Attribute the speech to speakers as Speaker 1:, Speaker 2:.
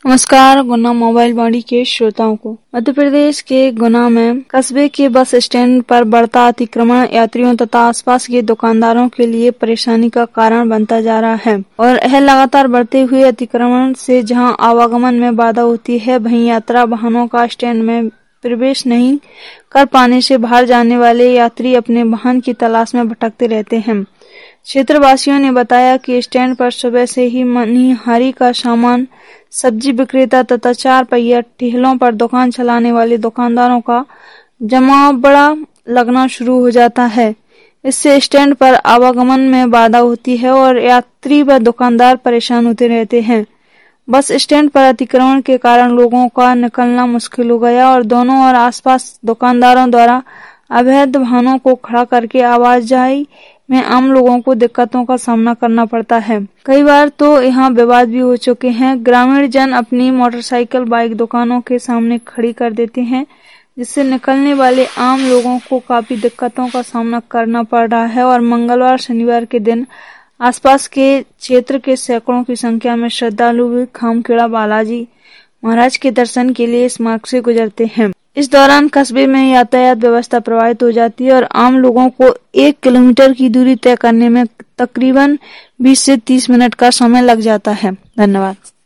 Speaker 1: नमस्कार। गुना मोबाइल वाणी के श्रोताओं को मध्य प्रदेश के गुना में कस्बे के बस स्टैंड पर बढ़ता अतिक्रमण यात्रियों तथा आसपास के दुकानदारों के लिए परेशानी का कारण बनता जा रहा है और यह लगातार बढ़ते हुए अतिक्रमण से जहां आवागमन में बाधा होती है, वहीं यात्रा वाहनों का स्टैंड में प्रवेश नहीं कर पाने से बाहर जाने वाले यात्री अपने वाहन की तलाश में भटकते रहते हैं। क्षेत्रवासियों ने बताया कि स्टैंड पर सुबह से ही मनिहारी का सामान, सब्जी विक्रेता तथा 4 पहिया ठेलों पर दुकान चलाने वाले दुकानदारों का जमावड़ा लगना शुरू हो जाता है। इससे स्टैंड पर आवागमन में बाधा होती है और यात्री व दुकानदार परेशान होते रहते हैं। बस स्टैंड पर अतिक्रमण के कारण लोगों का निकलना मुश्किल हो गया और दोनों और आसपास दुकानदारों द्वारा अवैध वाहनों को खड़ा करके आवाजाही में आम लोगों को दिक्कतों का सामना करना पड़ता है। कई बार तो यहाँ विवाद भी हो चुके हैं। ग्रामीण जन अपनी मोटरसाइकिल, बाइक दुकानों के सामने खड़ी कर देते हैं, जिससे निकलने वाले आम लोगों को काफी दिक्कतों का सामना करना पड़ रहा है और मंगलवार, शनिवार के दिन आसपास के क्षेत्र के सैकड़ों की संख्या में श्रद्धालु भी खामखेड़ा बालाजी महाराज के दर्शन के लिए इस मार्ग से गुजरते हैं। इस दौरान कस्बे में यातायात व्यवस्था प्रभावित हो जाती है और आम लोगों को 1 किलोमीटर की दूरी तय करने में तकरीबन 20 से 30 मिनट का समय लग जाता है। धन्यवाद।